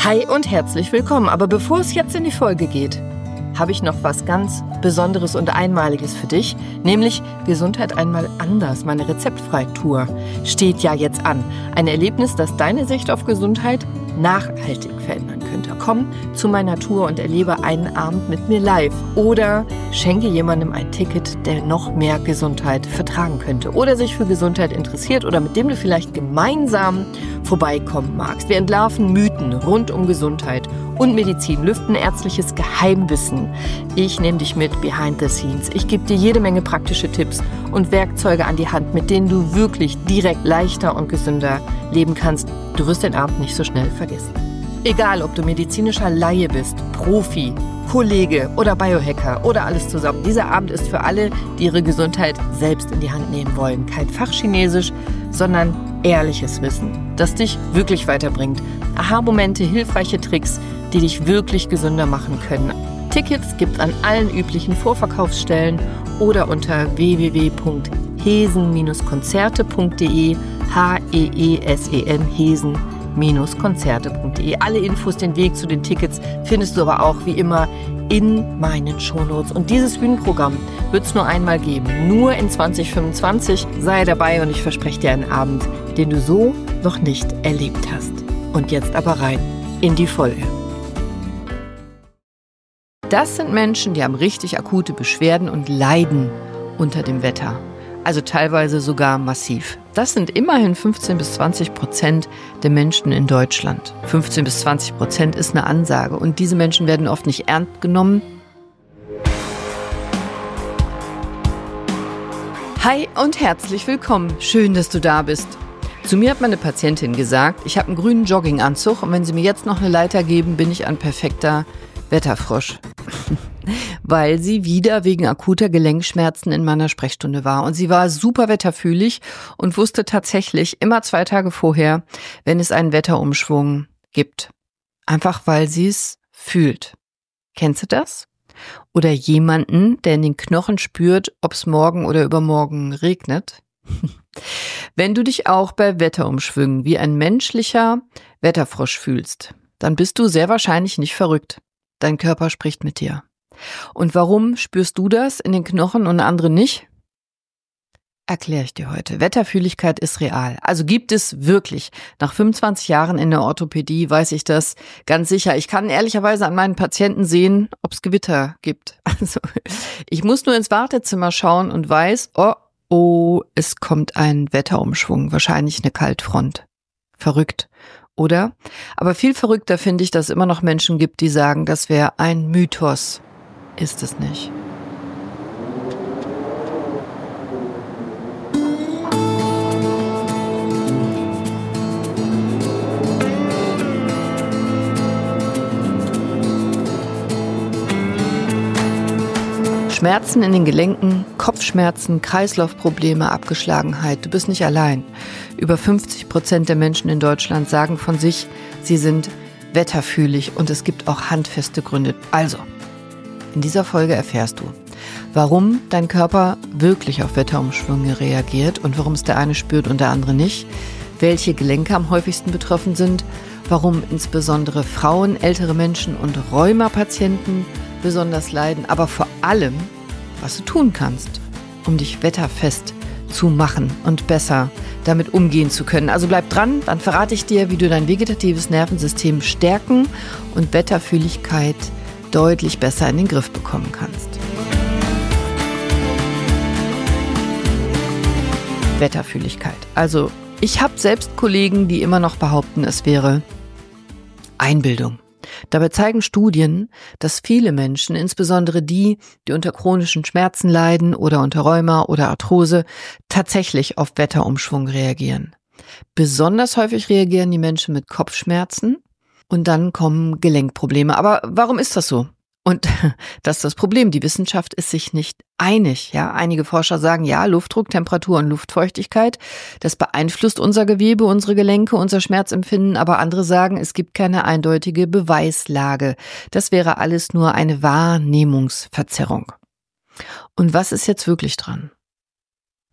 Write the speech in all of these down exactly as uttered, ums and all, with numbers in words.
Hi und herzlich willkommen. Aber bevor es jetzt in die Folge geht, habe ich noch was ganz Besonderes und Einmaliges für dich, nämlich Gesundheit einmal anders. Meine Rezeptfrei-Tour steht ja jetzt an. Ein Erlebnis, das deine Sicht auf Gesundheit nachhaltig verändern könnte. Komm zu meiner Tour und erlebe einen Abend mit mir live oder schenke jemandem ein Ticket, der noch mehr Gesundheit vertragen könnte oder sich für Gesundheit interessiert oder mit dem du vielleicht gemeinsam vorbeikommen magst. Wir entlarven Mythen rund um Gesundheit und Medizin, lüften ärztliches Geheimwissen. Ich nehme dich mit behind the scenes. Ich gebe dir jede Menge praktische Tipps und Werkzeuge an die Hand, mit denen du wirklich direkt leichter und gesünder leben kannst. Du wirst den Abend nicht so schnell vergessen. Egal, ob du medizinischer Laie bist, Profi, Kollege oder Biohacker oder alles zusammen. Dieser Abend ist für alle, die ihre Gesundheit selbst in die Hand nehmen wollen. Kein Fachchinesisch, sondern ehrliches Wissen, das dich wirklich weiterbringt. Aha-Momente, hilfreiche Tricks, die dich wirklich gesünder machen können. Tickets gibt's an allen üblichen Vorverkaufsstellen oder unter w w w punkt hesen Bindestrich konzerte punkt de, H E E S E N, hesen Bindestrich konzerte punkt de. Alle Infos, den Weg zu den Tickets findest du aber auch wie immer in meinen Shownotes. Und dieses Bühnenprogramm wird es nur einmal geben, nur in zwanzig fünfundzwanzig. Sei dabei und ich verspreche dir einen Abend, den du so noch nicht erlebt hast. Und jetzt aber rein in die Folge. Das sind Menschen, die haben richtig akute Beschwerden und leiden unter dem Wetter. Also teilweise sogar massiv. Das sind immerhin fünfzehn bis zwanzig Prozent der Menschen in Deutschland. fünfzehn bis zwanzig Prozent ist eine Ansage und diese Menschen werden oft nicht ernst genommen. Hi und herzlich willkommen. Schön, dass du da bist. Zu mir hat meine Patientin gesagt, ich habe einen grünen Jogginganzug und wenn sie mir jetzt noch eine Leiter geben, bin ich ein perfekter Wetterfrosch. Weil sie wieder wegen akuter Gelenkschmerzen in meiner Sprechstunde war. Und sie war super wetterfühlig und wusste tatsächlich immer zwei Tage vorher, wenn es einen Wetterumschwung gibt. Einfach weil sie es fühlt. Kennst du das? Oder jemanden, der in den Knochen spürt, ob es morgen oder übermorgen regnet? Wenn du dich auch bei Wetterumschwüngen wie ein menschlicher Wetterfrosch fühlst, dann bist du sehr wahrscheinlich nicht verrückt. Dein Körper spricht mit dir. Und warum spürst du das in den Knochen und andere nicht? Erkläre ich dir heute. Wetterfühligkeit ist real. Also gibt es wirklich. Nach fünfundzwanzig Jahren in der Orthopädie weiß ich das ganz sicher. Ich kann ehrlicherweise an meinen Patienten sehen, ob es Gewitter gibt. Also ich muss nur ins Wartezimmer schauen und weiß, oh, oh, es kommt ein Wetterumschwung. Wahrscheinlich eine Kaltfront. Verrückt. Oder? Aber viel verrückter finde ich, dass es immer noch Menschen gibt, die sagen, das wäre ein Mythos. Ist es nicht. Schmerzen in den Gelenken, Kopfschmerzen, Kreislaufprobleme, Abgeschlagenheit. Du bist nicht allein. Über fünfzig Prozent der Menschen in Deutschland sagen von sich, sie sind wetterfühlig und es gibt auch handfeste Gründe. Also, in dieser Folge erfährst du, warum dein Körper wirklich auf Wetterumschwünge reagiert und warum es der eine spürt und der andere nicht, welche Gelenke am häufigsten betroffen sind, warum insbesondere Frauen, ältere Menschen und Rheuma-Patienten besonders leiden, aber vor allem, was du tun kannst, um dich wetterfest zu machen und besser damit umgehen zu können. Also bleib dran, dann verrate ich dir, wie du dein vegetatives Nervensystem stärken und Wetterfühligkeit deutlich besser in den Griff bekommen kannst. Wetterfühligkeit. Also ich habe selbst Kollegen, die immer noch behaupten, es wäre Einbildung. Dabei zeigen Studien, dass viele Menschen, insbesondere die, die unter chronischen Schmerzen leiden oder unter Rheuma oder Arthrose, tatsächlich auf Wetterumschwung reagieren. Besonders häufig reagieren die Menschen mit Kopfschmerzen und dann kommen Gelenkprobleme. Aber warum ist das so? Und das ist das Problem. Die Wissenschaft ist sich nicht einig. Ja, einige Forscher sagen, ja, Luftdruck, Temperatur und Luftfeuchtigkeit, das beeinflusst unser Gewebe, unsere Gelenke, unser Schmerzempfinden. Aber andere sagen, es gibt keine eindeutige Beweislage. Das wäre alles nur eine Wahrnehmungsverzerrung. Und was ist jetzt wirklich dran?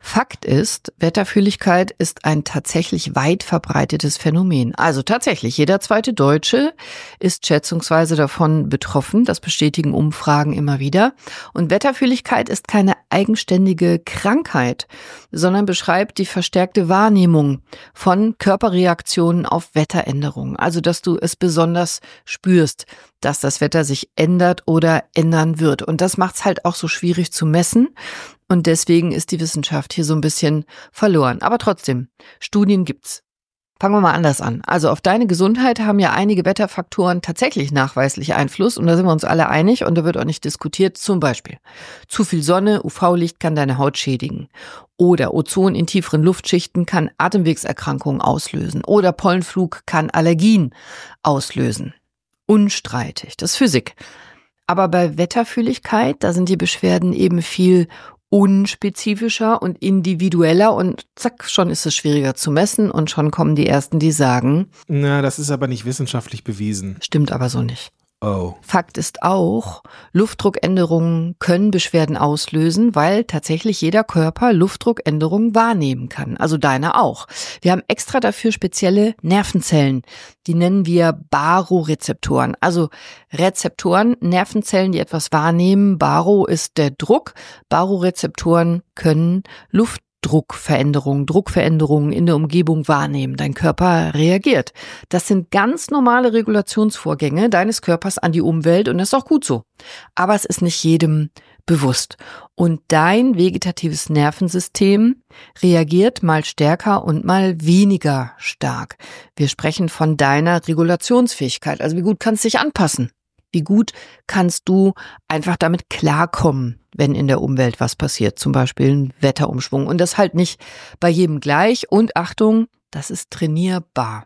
Fakt ist, Wetterfühligkeit ist ein tatsächlich weit verbreitetes Phänomen. Also tatsächlich, jeder zweite Deutsche ist schätzungsweise davon betroffen. Das bestätigen Umfragen immer wieder. Und Wetterfühligkeit ist keine eigenständige Krankheit, sondern beschreibt die verstärkte Wahrnehmung von Körperreaktionen auf Wetteränderungen. Also, dass du es besonders spürst, dass das Wetter sich ändert oder ändern wird. Und das macht es halt auch so schwierig zu messen. Und deswegen ist die Wissenschaft hier so ein bisschen verloren. Aber trotzdem, Studien gibt's. Fangen wir mal anders an. Also auf deine Gesundheit haben ja einige Wetterfaktoren tatsächlich nachweislich Einfluss. Und da sind wir uns alle einig und da wird auch nicht diskutiert. Zum Beispiel, zu viel Sonne, U V-Licht kann deine Haut schädigen. Oder Ozon in tieferen Luftschichten kann Atemwegserkrankungen auslösen. Oder Pollenflug kann Allergien auslösen. Unstreitig, das ist Physik. Aber bei Wetterfühligkeit, da sind die Beschwerden eben viel unspezifischer und individueller und zack, schon ist es schwieriger zu messen und schon kommen die Ersten, die sagen, na, das ist aber nicht wissenschaftlich bewiesen. Stimmt aber so nicht. Oh. Fakt ist auch, Luftdruckänderungen können Beschwerden auslösen, weil tatsächlich jeder Körper Luftdruckänderungen wahrnehmen kann. Also deiner auch. Wir haben extra dafür spezielle Nervenzellen. Die nennen wir Barorezeptoren. Also Rezeptoren, Nervenzellen, die etwas wahrnehmen. Baro ist der Druck. Barorezeptoren können Luft Druckveränderungen, Druckveränderungen in der Umgebung wahrnehmen. Dein Körper reagiert. Das sind ganz normale Regulationsvorgänge deines Körpers an die Umwelt und das ist auch gut so. Aber es ist nicht jedem bewusst. Und dein vegetatives Nervensystem reagiert mal stärker und mal weniger stark. Wir sprechen von deiner Regulationsfähigkeit. Also wie gut kannst du dich anpassen? Wie gut kannst du einfach damit klarkommen, wenn in der Umwelt was passiert, zum Beispiel ein Wetterumschwung. Und das halt nicht bei jedem gleich. Und Achtung, das ist trainierbar.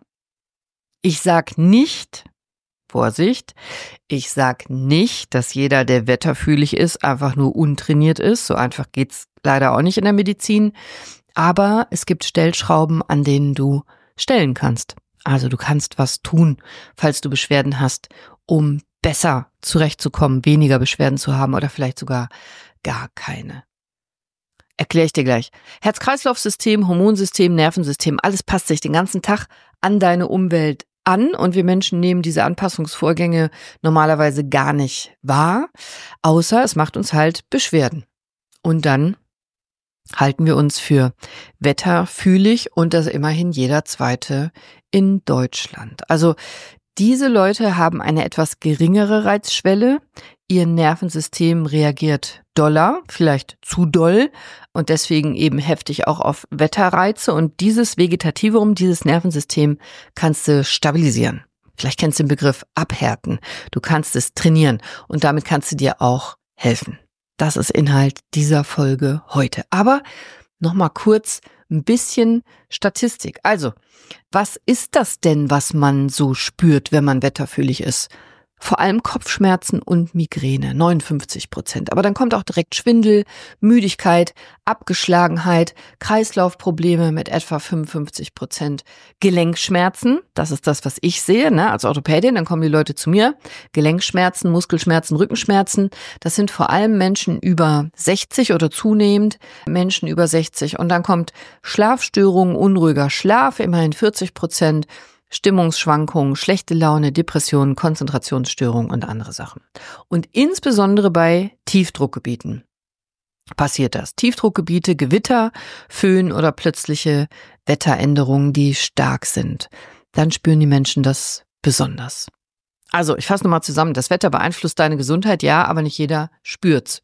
Ich sag nicht, Vorsicht, ich sag nicht, dass jeder, der wetterfühlig ist, einfach nur untrainiert ist. So einfach geht's leider auch nicht in der Medizin. Aber es gibt Stellschrauben, an denen du stellen kannst. Also du kannst was tun, falls du Beschwerden hast, um besser zurechtzukommen, weniger Beschwerden zu haben oder vielleicht sogar gar keine. Erkläre ich dir gleich. Herz-Kreislauf-System, Hormonsystem, Nervensystem, alles passt sich den ganzen Tag an deine Umwelt an und wir Menschen nehmen diese Anpassungsvorgänge normalerweise gar nicht wahr, außer es macht uns halt Beschwerden. Und dann halten wir uns für wetterfühlig und das immerhin jeder Zweite in Deutschland. Also diese Leute haben eine etwas geringere Reizschwelle. Ihr Nervensystem reagiert doller, vielleicht zu doll und deswegen eben heftig auch auf Wetterreize. Und dieses Vegetativum, dieses Nervensystem kannst du stabilisieren. Vielleicht kennst du den Begriff abhärten. Du kannst es trainieren und damit kannst du dir auch helfen. Das ist Inhalt dieser Folge heute. Aber nochmal kurz ein bisschen Statistik. Also, was ist das denn, was man so spürt, wenn man wetterfühlig ist? Vor allem Kopfschmerzen und Migräne, neunundfünfzig Prozent. Aber dann kommt auch direkt Schwindel, Müdigkeit, Abgeschlagenheit, Kreislaufprobleme mit etwa fünfundfünfzig Prozent. Gelenkschmerzen, das ist das, was ich sehe, ne, als Orthopädin, dann kommen die Leute zu mir. Gelenkschmerzen, Muskelschmerzen, Rückenschmerzen, das sind vor allem Menschen über sechzig oder zunehmend Menschen über sechzig. Und dann kommt Schlafstörungen, unruhiger Schlaf, immerhin vierzig Prozent. Stimmungsschwankungen, schlechte Laune, Depressionen, Konzentrationsstörungen und andere Sachen. Und insbesondere bei Tiefdruckgebieten passiert das. Tiefdruckgebiete, Gewitter, Föhn oder plötzliche Wetteränderungen, die stark sind. Dann spüren die Menschen das besonders. Also, ich fasse nochmal zusammen. Das Wetter beeinflusst deine Gesundheit, ja, aber nicht jeder spürt's.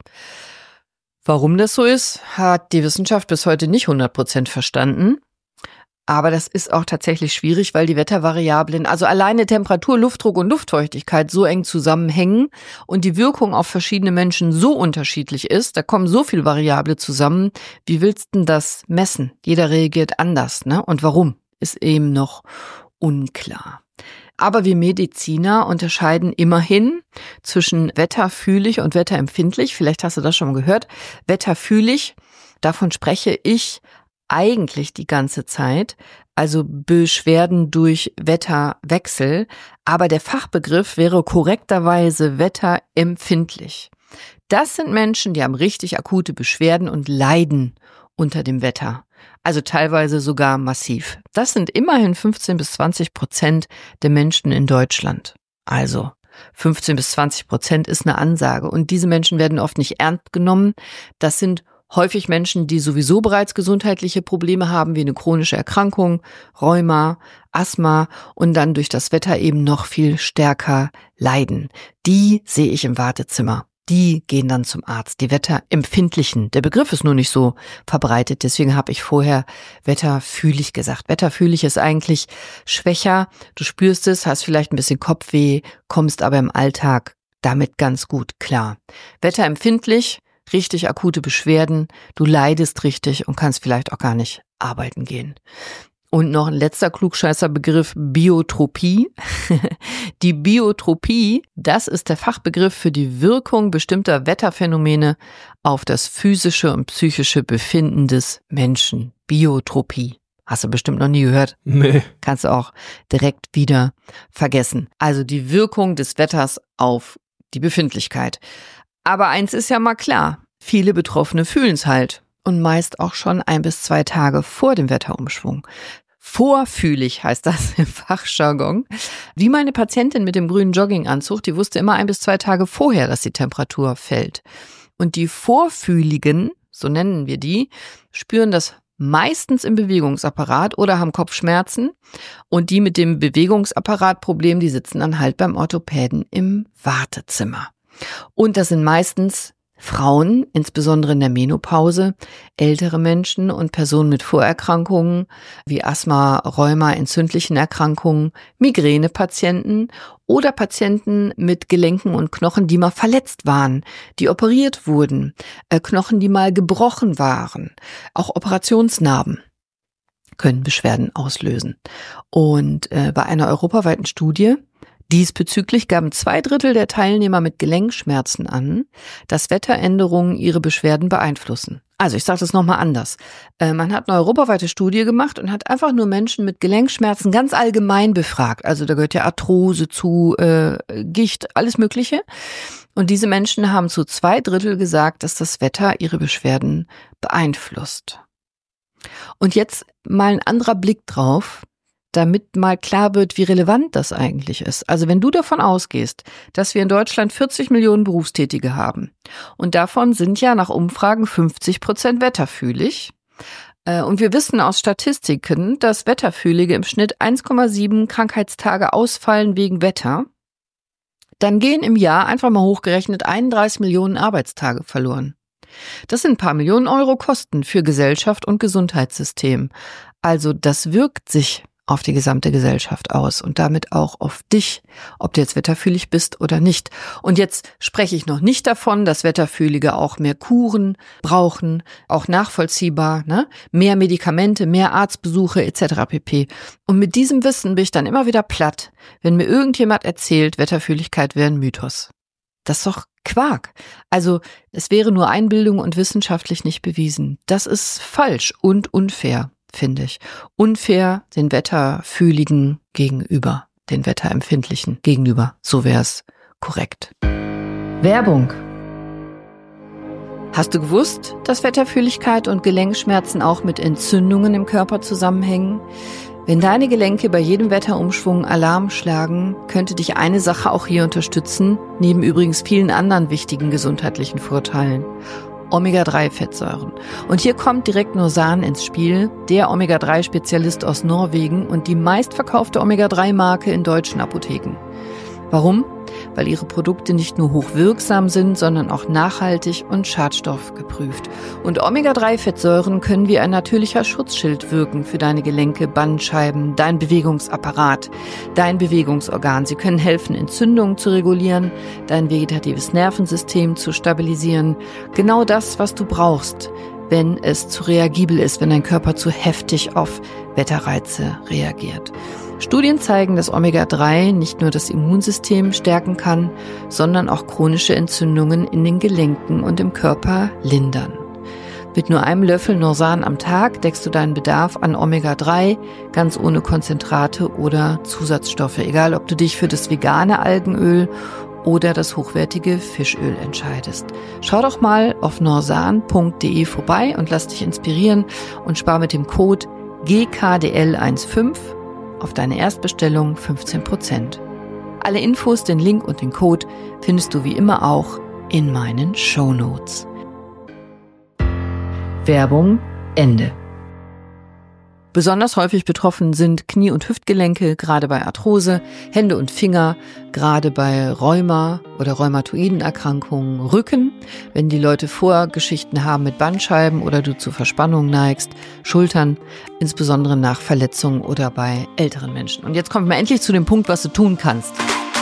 Warum das so ist, hat die Wissenschaft bis heute nicht hundert Prozent verstanden. Aber das ist auch tatsächlich schwierig, weil die Wettervariablen, also alleine Temperatur, Luftdruck und Luftfeuchtigkeit so eng zusammenhängen und die Wirkung auf verschiedene Menschen so unterschiedlich ist, da kommen so viele Variable zusammen. Wie willst du denn das messen? Jeder reagiert anders, ne? Und warum, ist eben noch unklar. Aber wir Mediziner unterscheiden immerhin zwischen wetterfühlig und wetterempfindlich. Vielleicht hast du das schon mal gehört. Wetterfühlig, davon spreche ich eigentlich die ganze Zeit, also Beschwerden durch Wetterwechsel, aber der Fachbegriff wäre korrekterweise wetterempfindlich. Das sind Menschen, die haben richtig akute Beschwerden und leiden unter dem Wetter. Also teilweise sogar massiv. Das sind immerhin fünfzehn bis zwanzig Prozent der Menschen in Deutschland. Also fünfzehn bis zwanzig Prozent ist eine Ansage. Und diese Menschen werden oft nicht ernst genommen. Das sind häufig Menschen, die sowieso bereits gesundheitliche Probleme haben, wie eine chronische Erkrankung, Rheuma, Asthma und dann durch das Wetter eben noch viel stärker leiden. Die sehe ich im Wartezimmer. Die gehen dann zum Arzt, die Wetterempfindlichen. Der Begriff ist nur nicht so verbreitet, deswegen habe ich vorher wetterfühlig gesagt. Wetterfühlig ist eigentlich schwächer, du spürst es, hast vielleicht ein bisschen Kopfweh, kommst aber im Alltag damit ganz gut klar. Wetterempfindlich, richtig akute Beschwerden, du leidest richtig und kannst vielleicht auch gar nicht arbeiten gehen. Und noch ein letzter Klugscheißerbegriff, Biotropie. Die Biotropie, das ist der Fachbegriff für die Wirkung bestimmter Wetterphänomene auf das physische und psychische Befinden des Menschen. Biotropie. Hast du bestimmt noch nie gehört? Nee. Kannst du auch direkt wieder vergessen. Also die Wirkung des Wetters auf die Befindlichkeit. Aber eins ist ja mal klar, viele Betroffene fühlen es halt. Und meist auch schon ein bis zwei Tage vor dem Wetterumschwung. Vorfühlig heißt das im Fachjargon. Wie meine Patientin mit dem grünen Jogginganzug, die wusste immer ein bis zwei Tage vorher, dass die Temperatur fällt. Und die Vorfühligen, so nennen wir die, spüren das meistens im Bewegungsapparat oder haben Kopfschmerzen. Und die mit dem Bewegungsapparatproblem, die sitzen dann halt beim Orthopäden im Wartezimmer. Und das sind meistens Frauen, insbesondere in der Menopause, ältere Menschen und Personen mit Vorerkrankungen wie Asthma, Rheuma, entzündlichen Erkrankungen, Migränepatienten oder Patienten mit Gelenken und Knochen, die mal verletzt waren, die operiert wurden, äh, Knochen, die mal gebrochen waren, auch Operationsnarben können Beschwerden auslösen. Und äh, bei einer europaweiten Studie diesbezüglich gaben zwei Drittel der Teilnehmer mit Gelenkschmerzen an, dass Wetteränderungen ihre Beschwerden beeinflussen. Also ich sage das nochmal anders. Äh, man hat eine europaweite Studie gemacht und hat einfach nur Menschen mit Gelenkschmerzen ganz allgemein befragt. Also da gehört ja Arthrose zu, äh, Gicht, alles Mögliche. Und diese Menschen haben zu zwei Drittel gesagt, dass das Wetter ihre Beschwerden beeinflusst. Und jetzt mal ein anderer Blick drauf, damit mal klar wird, wie relevant das eigentlich ist. Also wenn du davon ausgehst, dass wir in Deutschland vierzig Millionen Berufstätige haben und davon sind ja nach Umfragen fünfzig Prozent wetterfühlig und wir wissen aus Statistiken, dass Wetterfühlige im Schnitt eins Komma sieben Krankheitstage ausfallen wegen Wetter, dann gehen im Jahr einfach mal hochgerechnet einunddreißig Millionen Arbeitstage verloren. Das sind ein paar Millionen Euro Kosten für Gesellschaft und Gesundheitssystem. Also das wirkt sich auf die gesamte Gesellschaft aus und damit auch auf dich, ob du jetzt wetterfühlig bist oder nicht. Und jetzt spreche ich noch nicht davon, dass Wetterfühlige auch mehr Kuren brauchen, auch nachvollziehbar, ne? Mehr Medikamente, mehr Arztbesuche et cetera pp. Und mit diesem Wissen bin ich dann immer wieder platt, wenn mir irgendjemand erzählt, Wetterfühligkeit wäre ein Mythos. Das ist doch Quark. Also es wäre nur Einbildung und wissenschaftlich nicht bewiesen. Das ist falsch und unfair, finde ich. Unfair den Wetterfühligen gegenüber, den Wetterempfindlichen gegenüber. So wäre es korrekt. Werbung. Hast du gewusst, dass Wetterfühligkeit und Gelenkschmerzen auch mit Entzündungen im Körper zusammenhängen? Wenn deine Gelenke bei jedem Wetterumschwung Alarm schlagen, könnte dich eine Sache auch hier unterstützen, neben übrigens vielen anderen wichtigen gesundheitlichen Vorteilen. Omega drei Fettsäuren. Und hier kommt direkt Norsan ins Spiel, der Omega drei Spezialist aus Norwegen und die meistverkaufte Omega drei Marke in deutschen Apotheken. Warum? Weil ihre Produkte nicht nur hochwirksam sind, sondern auch nachhaltig und schadstoffgeprüft. Und Omega drei Fettsäuren können wie ein natürlicher Schutzschild wirken für deine Gelenke, Bandscheiben, dein Bewegungsapparat, dein Bewegungsorgan. Sie können helfen, Entzündungen zu regulieren, dein vegetatives Nervensystem zu stabilisieren. Genau das, was du brauchst, wenn es zu reagibel ist, wenn dein Körper zu heftig auf Wetterreize reagiert. Studien zeigen, dass Omega drei nicht nur das Immunsystem stärken kann, sondern auch chronische Entzündungen in den Gelenken und im Körper lindern. Mit nur einem Löffel Norsan am Tag deckst du deinen Bedarf an Omega drei, ganz ohne Konzentrate oder Zusatzstoffe. Egal, ob du dich für das vegane Algenöl oder das hochwertige Fischöl entscheidest. Schau doch mal auf norsan punkt de vorbei und lass dich inspirieren und spar mit dem Code G K D L fünfzehn auf deine Erstbestellung fünfzehn Prozent. Alle Infos, den Link und den Code findest du wie immer auch in meinen Shownotes. Werbung Ende. Besonders häufig betroffen sind Knie- und Hüftgelenke, gerade bei Arthrose, Hände und Finger, gerade bei Rheuma oder rheumatoiden Erkrankungen, Rücken, wenn die Leute Vorgeschichten haben mit Bandscheiben oder du zu Verspannungen neigst, Schultern, insbesondere nach Verletzungen oder bei älteren Menschen. Und jetzt kommt mal endlich zu dem Punkt, was du tun kannst.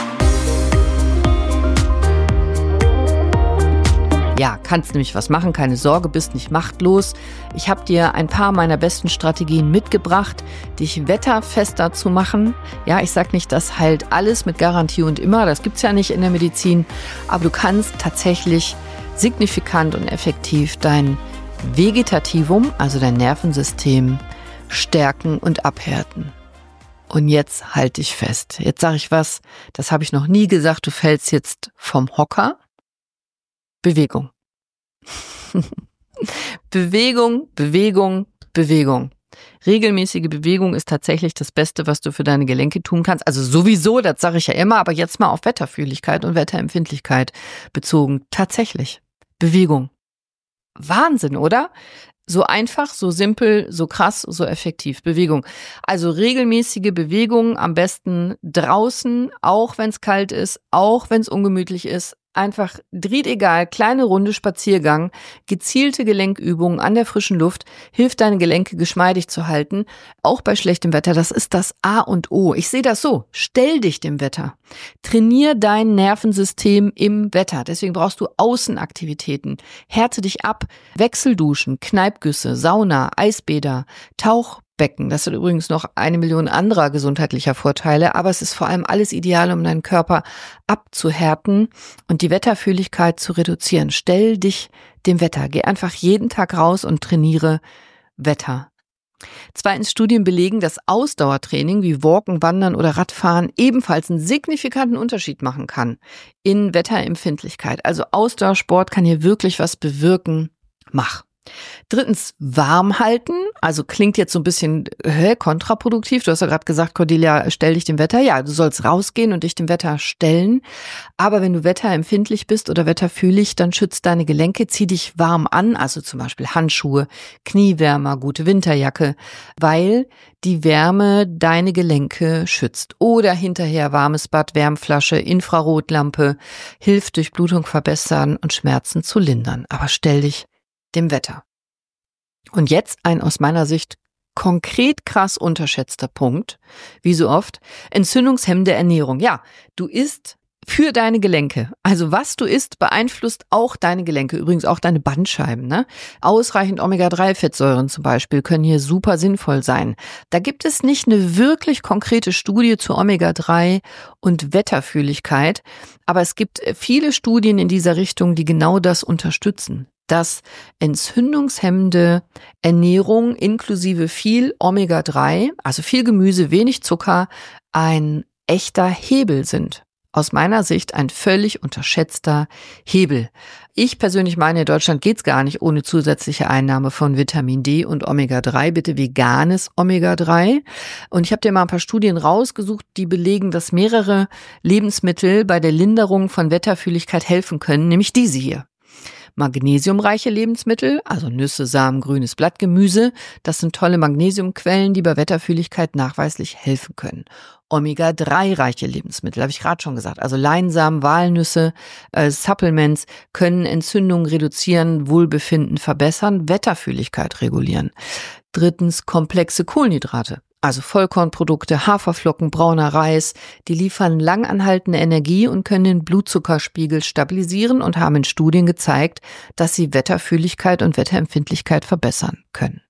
Ja, kannst nämlich was machen, keine Sorge, bist nicht machtlos. Ich habe dir ein paar meiner besten Strategien mitgebracht, dich wetterfester zu machen. Ja, ich sag nicht, das heilt alles mit Garantie und immer, das gibt's ja nicht in der Medizin, aber du kannst tatsächlich signifikant und effektiv dein Vegetativum, also dein Nervensystem, stärken und abhärten. Und jetzt halt dich fest. Jetzt sage ich was, das habe ich noch nie gesagt, du fällst jetzt vom Hocker. Bewegung. Bewegung, Bewegung, Bewegung. Regelmäßige Bewegung ist tatsächlich das Beste, was du für deine Gelenke tun kannst. Also sowieso, das sage ich ja immer, aber jetzt mal auf Wetterfühligkeit und Wetterempfindlichkeit bezogen. Tatsächlich. Bewegung. Wahnsinn, oder? So einfach, so simpel, so krass, so effektiv. Bewegung. Also regelmäßige Bewegung, am besten draußen, auch wenn es kalt ist, auch wenn es ungemütlich ist. Einfach driehtegal, kleine Runde Spaziergang, gezielte Gelenkübungen an der frischen Luft, hilft deine Gelenke geschmeidig zu halten, auch bei schlechtem Wetter. Das ist das A und O. Ich sehe das so, stell dich dem Wetter. Trainier dein Nervensystem im Wetter. Deswegen brauchst du Außenaktivitäten. Härte dich ab, Wechselduschen, Kneippgüsse, Sauna, Eisbäder, Tauch, Becken. Das hat übrigens noch eine Million anderer gesundheitlicher Vorteile, aber es ist vor allem alles ideal, um deinen Körper abzuhärten und die Wetterfühligkeit zu reduzieren. Stell dich dem Wetter. Geh einfach jeden Tag raus und trainiere Wetter. Zweitens, Studien belegen, dass Ausdauertraining wie Walken, Wandern oder Radfahren ebenfalls einen signifikanten Unterschied machen kann in Wetterempfindlichkeit. Also Ausdauersport kann hier wirklich was bewirken. Mach. Drittens, warm halten. Also klingt jetzt so ein bisschen hä, kontraproduktiv. Du hast ja gerade gesagt, Cordelia, stell dich dem Wetter. Ja, du sollst rausgehen und dich dem Wetter stellen. Aber wenn du wetterempfindlich bist oder wetterfühlig, dann schützt deine Gelenke, zieh dich warm an. Also zum Beispiel Handschuhe, Kniewärmer, gute Winterjacke, weil die Wärme deine Gelenke schützt. Oder hinterher warmes Bad, Wärmflasche, Infrarotlampe, hilft Durchblutung verbessern und Schmerzen zu lindern. Aber stell dich dem Wetter. Und jetzt ein aus meiner Sicht konkret krass unterschätzter Punkt, wie so oft, entzündungshemmende Ernährung. Ja, du isst für deine Gelenke. Also was du isst, beeinflusst auch deine Gelenke, übrigens auch deine Bandscheiben. Ne? Ausreichend Omega drei Fettsäuren zum Beispiel können hier super sinnvoll sein. Da gibt es nicht eine wirklich konkrete Studie zu Omega drei und Wetterfühligkeit, aber es gibt viele Studien in dieser Richtung, die genau das unterstützen. Dass entzündungshemmende Ernährung inklusive viel Omega drei, also viel Gemüse, wenig Zucker, ein echter Hebel sind. Aus meiner Sicht ein völlig unterschätzter Hebel. Ich persönlich meine, in Deutschland geht's gar nicht ohne zusätzliche Einnahme von Vitamin D und Omega drei, bitte veganes Omega drei. Und ich habe dir mal ein paar Studien rausgesucht, die belegen, dass mehrere Lebensmittel bei der Linderung von Wetterfühligkeit helfen können, nämlich diese hier. Magnesiumreiche Lebensmittel, also Nüsse, Samen, grünes Blattgemüse, das sind tolle Magnesiumquellen, die bei Wetterfühligkeit nachweislich helfen können. Omega drei reiche Lebensmittel, habe ich gerade schon gesagt, also Leinsamen, Walnüsse, äh, Supplements können Entzündungen reduzieren, Wohlbefinden verbessern, Wetterfühligkeit regulieren. Drittens, komplexe Kohlenhydrate. Also Vollkornprodukte, Haferflocken, brauner Reis, die liefern langanhaltende Energie und können den Blutzuckerspiegel stabilisieren und haben in Studien gezeigt, dass sie Wetterfühligkeit und Wetterempfindlichkeit verbessern können.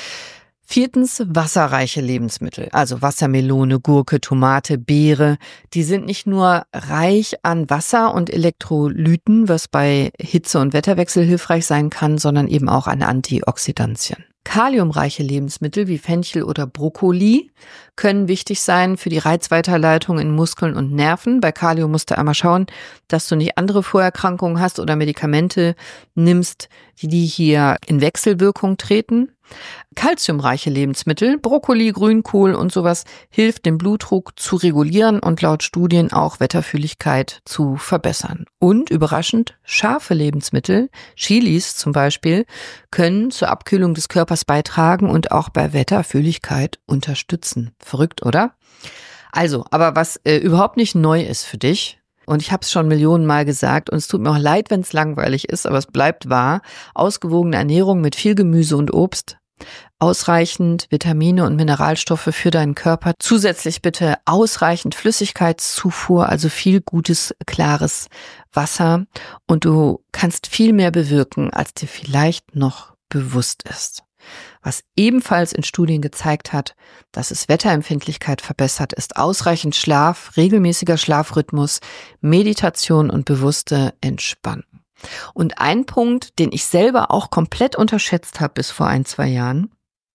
Viertens, wasserreiche Lebensmittel, also Wassermelone, Gurke, Tomate, Beere, die sind nicht nur reich an Wasser und Elektrolyten, was bei Hitze und Wetterwechsel hilfreich sein kann, sondern eben auch an Antioxidantien. Kaliumreiche Lebensmittel wie Fenchel oder Brokkoli können wichtig sein für die Reizweiterleitung in Muskeln und Nerven. Bei Kalium musst du einmal schauen, dass du nicht andere Vorerkrankungen hast oder Medikamente nimmst, die hier in Wechselwirkung treten. Calciumreiche Lebensmittel, Brokkoli, Grünkohl und sowas, hilft den Blutdruck zu regulieren und laut Studien auch Wetterfühligkeit zu verbessern. Und überraschend, scharfe Lebensmittel, Chilis zum Beispiel, können zur Abkühlung des Körpers beitragen und auch bei Wetterfühligkeit unterstützen. Verrückt, oder? Also, aber was äh, überhaupt nicht neu ist für dich, und ich habe es schon Millionen Mal gesagt und es tut mir auch leid, wenn es langweilig ist, aber es bleibt wahr, ausgewogene Ernährung mit viel Gemüse und Obst, ausreichend Vitamine und Mineralstoffe für deinen Körper, zusätzlich bitte ausreichend Flüssigkeitszufuhr, also viel gutes, klares Wasser und du kannst viel mehr bewirken, als dir vielleicht noch bewusst ist. Was ebenfalls in Studien gezeigt hat, dass es Wetterempfindlichkeit verbessert, ist ausreichend Schlaf, regelmäßiger Schlafrhythmus, Meditation und bewusste Entspannung. Und ein Punkt, den ich selber auch komplett unterschätzt habe bis vor ein, zwei Jahren,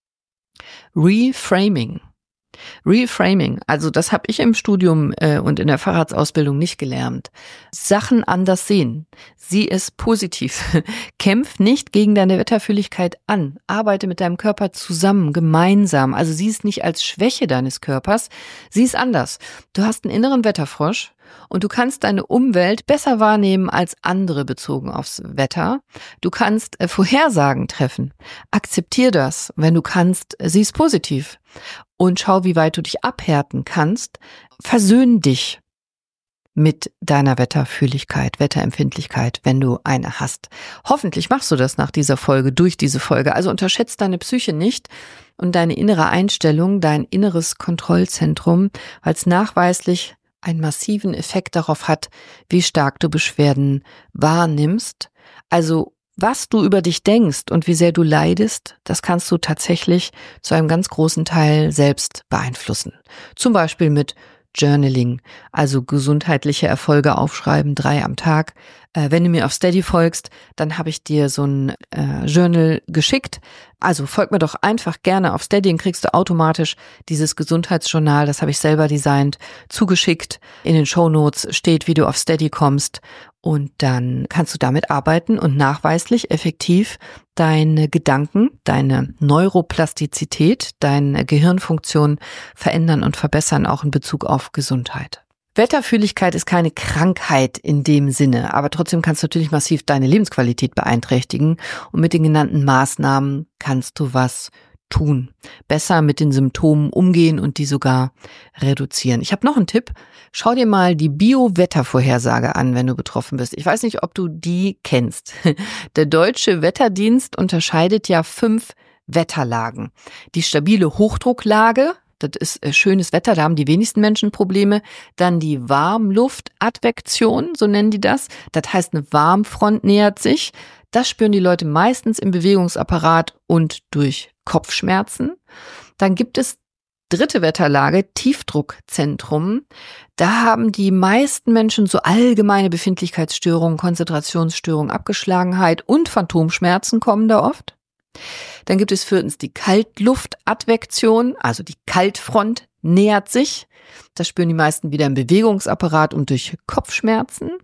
Reframing. Reframing, also das habe ich im Studium äh, und in der Facharztausbildung nicht gelernt. Sachen anders sehen. Sieh es positiv. Kämpf nicht gegen deine Wetterfühligkeit an. Arbeite mit deinem Körper zusammen, gemeinsam. Also sieh es nicht als Schwäche deines Körpers. Sieh es anders. Du hast einen inneren Wetterfrosch und du kannst deine Umwelt besser wahrnehmen als andere bezogen aufs Wetter. Du kannst äh, Vorhersagen treffen. Akzeptier das. Wenn du kannst, sieh es positiv. Und schau, wie weit du dich abhärten kannst. Versöhn dich mit deiner Wetterfühligkeit, Wetterempfindlichkeit, wenn du eine hast. Hoffentlich machst du das nach dieser Folge, durch diese Folge. Also unterschätzt deine Psyche nicht und deine innere Einstellung, dein inneres Kontrollzentrum, weil es nachweislich einen massiven Effekt darauf hat, wie stark du Beschwerden wahrnimmst. Also was du über dich denkst und wie sehr du leidest, das kannst du tatsächlich zu einem ganz großen Teil selbst beeinflussen. Zum Beispiel mit Journaling, also gesundheitliche Erfolge aufschreiben, drei am Tag. Äh, wenn du mir auf Steady folgst, dann habe ich dir so ein äh, Journal geschickt. Also folg mir doch einfach gerne auf Steady, dann kriegst du automatisch dieses Gesundheitsjournal, das habe ich selber designt, zugeschickt. In den Shownotes steht, wie du auf Steady kommst. Und dann kannst du damit arbeiten und nachweislich effektiv deine Gedanken, deine Neuroplastizität, deine Gehirnfunktion verändern und verbessern, auch in Bezug auf Gesundheit. Wetterfühligkeit ist keine Krankheit in dem Sinne, aber trotzdem kannst du natürlich massiv deine Lebensqualität beeinträchtigen und mit den genannten Maßnahmen kannst du was tun. Besser mit den Symptomen umgehen und die sogar reduzieren. Ich habe noch einen Tipp. Schau dir mal die Bio-Wettervorhersage an, wenn du betroffen bist. Ich weiß nicht, ob du die kennst. Der Deutsche Wetterdienst unterscheidet ja fünf Wetterlagen. Die stabile Hochdrucklage, das ist schönes Wetter, da haben die wenigsten Menschen Probleme. Dann die Warmluftadvektion, so nennen die das. Das heißt, eine Warmfront nähert sich. Das spüren die Leute meistens im Bewegungsapparat und durch Kopfschmerzen. Dann gibt es dritte Wetterlage, Tiefdruckzentrum. Da haben die meisten Menschen so allgemeine Befindlichkeitsstörungen, Konzentrationsstörungen, Abgeschlagenheit und Phantomschmerzen kommen da oft. Dann gibt es viertens die Kaltluftadvektion, also die Kaltfront nähert sich. Das spüren die meisten wieder im Bewegungsapparat und durch Kopfschmerzen.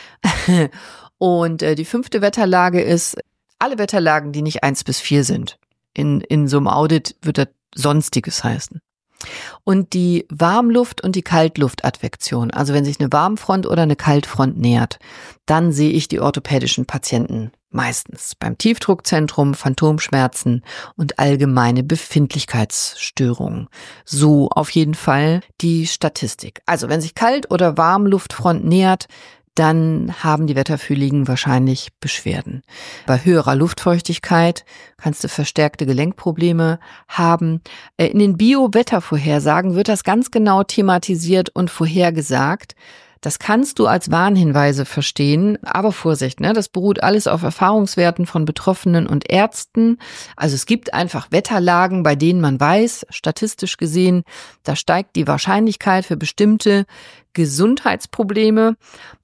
Und äh, die fünfte Wetterlage ist alle Wetterlagen, die nicht eins bis vier sind. In, in so einem Audit wird das Sonstiges heißen. Und die Warmluft- und die Kaltluftadvektion, also wenn sich eine Warmfront oder eine Kaltfront nähert, dann sehe ich die orthopädischen Patienten meistens beim Tiefdruckzentrum, Phantomschmerzen und allgemeine Befindlichkeitsstörungen. So auf jeden Fall die Statistik. Also wenn sich Kalt- oder Warmluftfront nähert, dann haben die Wetterfühligen wahrscheinlich Beschwerden. Bei höherer Luftfeuchtigkeit kannst du verstärkte Gelenkprobleme haben. In den Bio-Wettervorhersagen wird das ganz genau thematisiert und vorhergesagt. Das kannst du als Warnhinweise verstehen, aber Vorsicht, ne? Das beruht alles auf Erfahrungswerten von Betroffenen und Ärzten. Also es gibt einfach Wetterlagen, bei denen man weiß, statistisch gesehen, da steigt die Wahrscheinlichkeit für bestimmte Gesundheitsprobleme.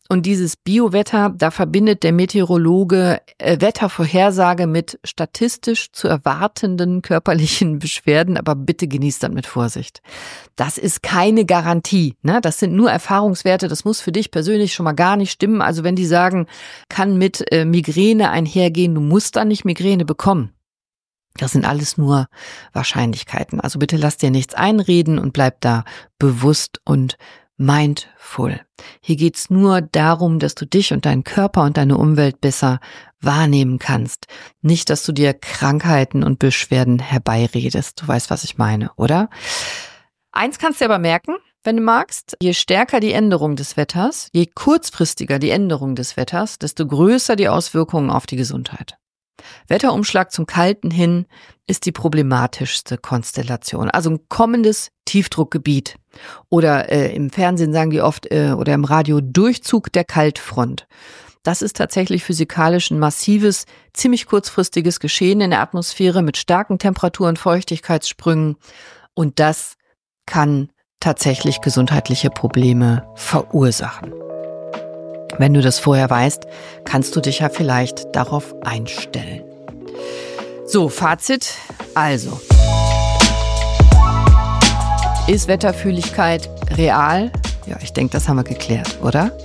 Und dieses Biowetter, da verbindet der Meteorologe äh, Wettervorhersage mit statistisch zu erwartenden körperlichen Beschwerden, aber bitte genießt das mit Vorsicht. Das ist keine Garantie, ne? Das sind nur Erfahrungswerte, das muss für dich persönlich schon mal gar nicht stimmen. Also wenn die sagen, kann mit äh, Migräne einhergehen, du musst dann nicht Migräne bekommen. Das sind alles nur Wahrscheinlichkeiten. Also bitte lass dir nichts einreden und bleib da bewusst und mindful. Hier geht's nur darum, dass du dich und deinen Körper und deine Umwelt besser wahrnehmen kannst. Nicht, dass du dir Krankheiten und Beschwerden herbeiredest. Du weißt, was ich meine, oder? Eins kannst du aber merken, wenn du magst. Je stärker die Änderung des Wetters, je kurzfristiger die Änderung des Wetters, desto größer die Auswirkungen auf die Gesundheit. Wetterumschlag zum Kalten hin ist die problematischste Konstellation. Also ein kommendes Tiefdruckgebiet oder äh, im Fernsehen sagen die oft äh, oder im Radio Durchzug der Kaltfront. Das ist tatsächlich physikalisch ein massives, ziemlich kurzfristiges Geschehen in der Atmosphäre mit starken Temperaturen, Feuchtigkeitssprüngen und das kann tatsächlich gesundheitliche Probleme verursachen. Wenn du das vorher weißt, kannst du dich ja vielleicht darauf einstellen. So, Fazit. Also, ist Wetterfühligkeit real? Ja, ich denke, das haben wir geklärt, oder?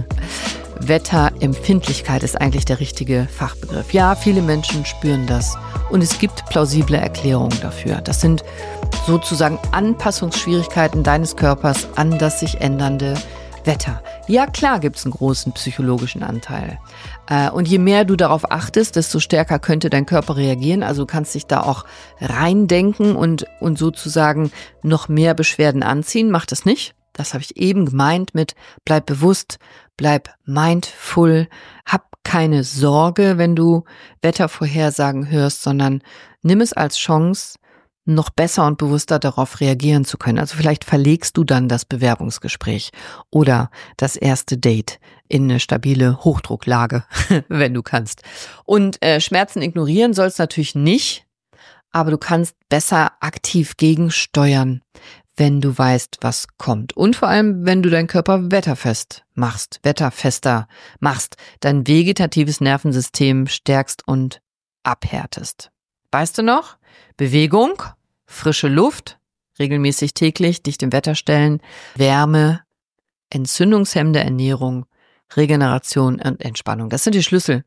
Wetterempfindlichkeit ist eigentlich der richtige Fachbegriff. Ja, viele Menschen spüren das und es gibt plausible Erklärungen dafür. Das sind sozusagen Anpassungsschwierigkeiten deines Körpers an das sich ändernde Wetter. Ja, klar gibt's einen großen psychologischen Anteil. Und je mehr du darauf achtest, desto stärker könnte dein Körper reagieren. Also du kannst dich da auch reindenken und, und sozusagen noch mehr Beschwerden anziehen. Mach das nicht. Das habe ich eben gemeint mit bleib bewusst, bleib mindful, hab keine Sorge, wenn du Wettervorhersagen hörst, sondern nimm es als Chance, noch besser und bewusster darauf reagieren zu können. Also vielleicht verlegst du dann das Bewerbungsgespräch oder das erste Date in eine stabile Hochdrucklage, wenn du kannst. Und äh, Schmerzen ignorieren sollst natürlich nicht, aber du kannst besser aktiv gegensteuern, wenn du weißt, was kommt. Und vor allem, wenn du deinen Körper wetterfest machst, wetterfester machst, dein vegetatives Nervensystem stärkst und abhärtest. Weißt du noch? Bewegung, frische Luft, regelmäßig täglich, dich dem Wetter stellen, Wärme, entzündungshemmende Ernährung, Regeneration und Entspannung. Das sind die Schlüssel.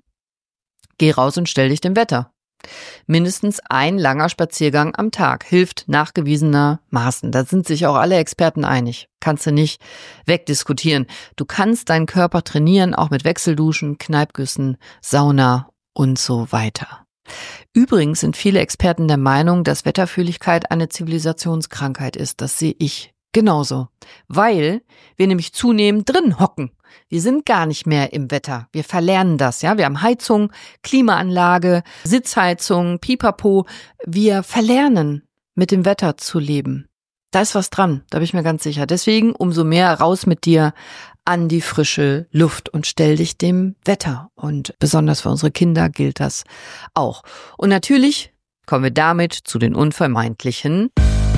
Geh raus und stell dich dem Wetter. Mindestens ein langer Spaziergang am Tag hilft nachgewiesenermaßen. Da sind sich auch alle Experten einig. Kannst du nicht wegdiskutieren. Du kannst deinen Körper trainieren, auch mit Wechselduschen, Kneippgüssen, Sauna und so weiter. Übrigens sind viele Experten der Meinung, dass Wetterfühligkeit eine Zivilisationskrankheit ist. Das sehe ich genauso, weil wir nämlich zunehmend drin hocken. Wir sind gar nicht mehr im Wetter. Wir verlernen das, ja. Wir haben Heizung, Klimaanlage, Sitzheizung, Pipapo. Wir verlernen, mit dem Wetter zu leben. Da ist was dran, da bin ich mir ganz sicher. Deswegen umso mehr raus mit dir an die frische Luft und stell dich dem Wetter. Und besonders für unsere Kinder gilt das auch. Und natürlich kommen wir damit zu den unvermeidlichen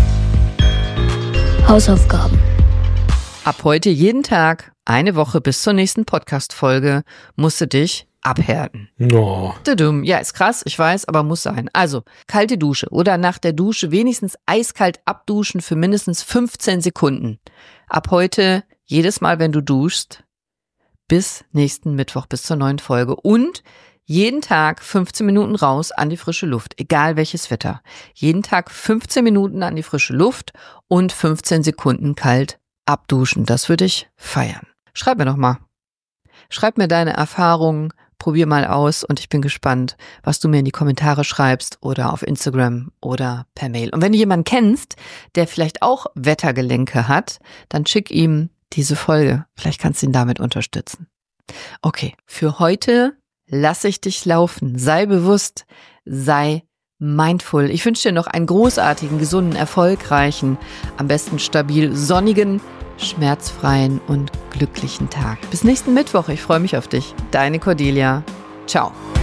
Hausaufgaben. Ab heute jeden Tag, eine Woche bis zur nächsten Podcast-Folge, musst du dich abhärten. No. Ja, ist krass, ich weiß, aber muss sein. Also, kalte Dusche oder nach der Dusche wenigstens eiskalt abduschen für mindestens fünfzehn Sekunden. Ab heute jedes Mal, wenn du duschst, bis nächsten Mittwoch, bis zur neuen Folge. Und jeden Tag fünfzehn Minuten raus an die frische Luft, egal welches Wetter. Jeden Tag fünfzehn Minuten an die frische Luft und fünfzehn Sekunden kalt abduschen. Das würde ich feiern. Schreib mir doch mal. Schreib mir deine Erfahrungen, probier mal aus und ich bin gespannt, was du mir in die Kommentare schreibst oder auf Instagram oder per Mail. Und wenn du jemanden kennst, der vielleicht auch Wettergelenke hat, dann schick ihm diese Folge. Vielleicht kannst du ihn damit unterstützen. Okay, für heute lass ich dich laufen. Sei bewusst, sei mindful. Ich wünsche dir noch einen großartigen, gesunden, erfolgreichen, am besten stabil sonnigen, schmerzfreien und glücklichen Tag. Bis nächsten Mittwoch. Ich freue mich auf dich. Deine Cordelia. Ciao.